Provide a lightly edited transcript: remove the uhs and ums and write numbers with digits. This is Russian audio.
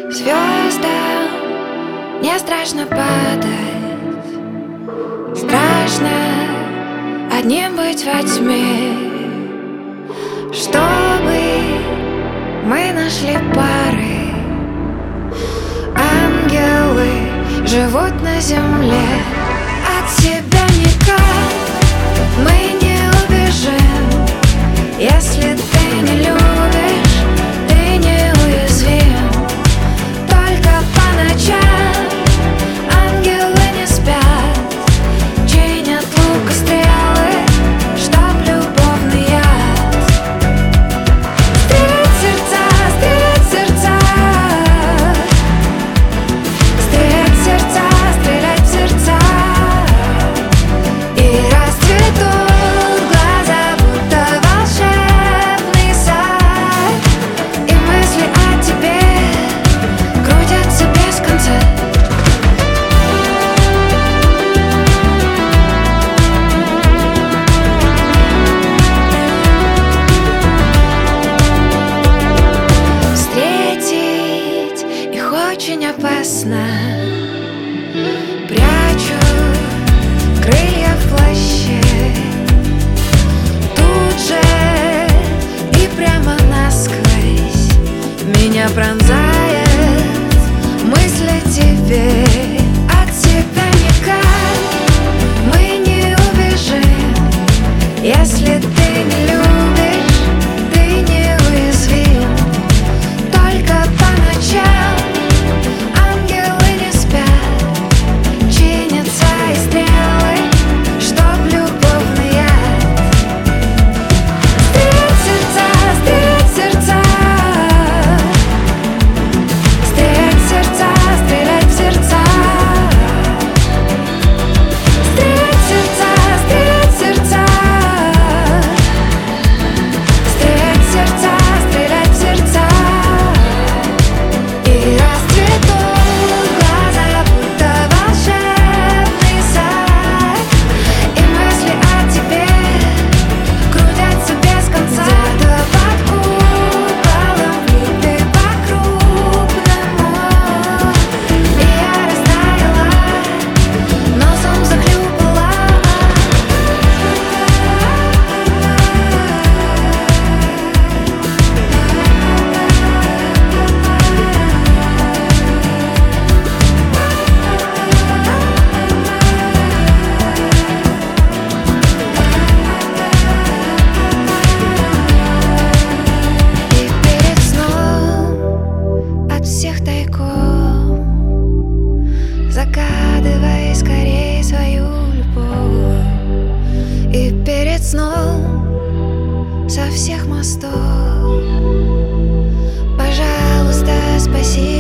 Звездам не страшно падать, страшно одним быть во тьме. Чтобы мы нашли пары, ангелы живут на земле. От себя никак мы не убежим. Если ты не любишь, ты неуязвим. Только по ночам ангелы не спят, чинят лук и стрелы, чтоб любовный яд стрелять сердца, стрелять сердца, стрелять сердца, стрелять сердца. И расцветут глаза, будто волшебный сад, и мысли о тебе крутятся без конца. Встретить их очень опасно. Прячу крылья в плаще. Тут же и прямо насквозь меня пронзает мысль о тебе. От себя никак мы не убежим. Если ты не любишь, ты неуязвим. Только по ночам ангелы не спят, чинятся и стрелы, чтоб любовный яд стрелять сердца, стрелять сердца, стрелять сердца, стрелять сердца, стрелять сердца, стрелять сердца, стрелять сердца, стрелять сердца. И расцветут глаза, будто волшебный сад, и мысли о тебе крутятся без конца. Где-то под куполом влипли по-крупному, и я растаяла, носом захлюпала. И перед сном от всех тайком загадывай скорей свою любовь. И перед сном со всех мостов, пожалуйста, спаси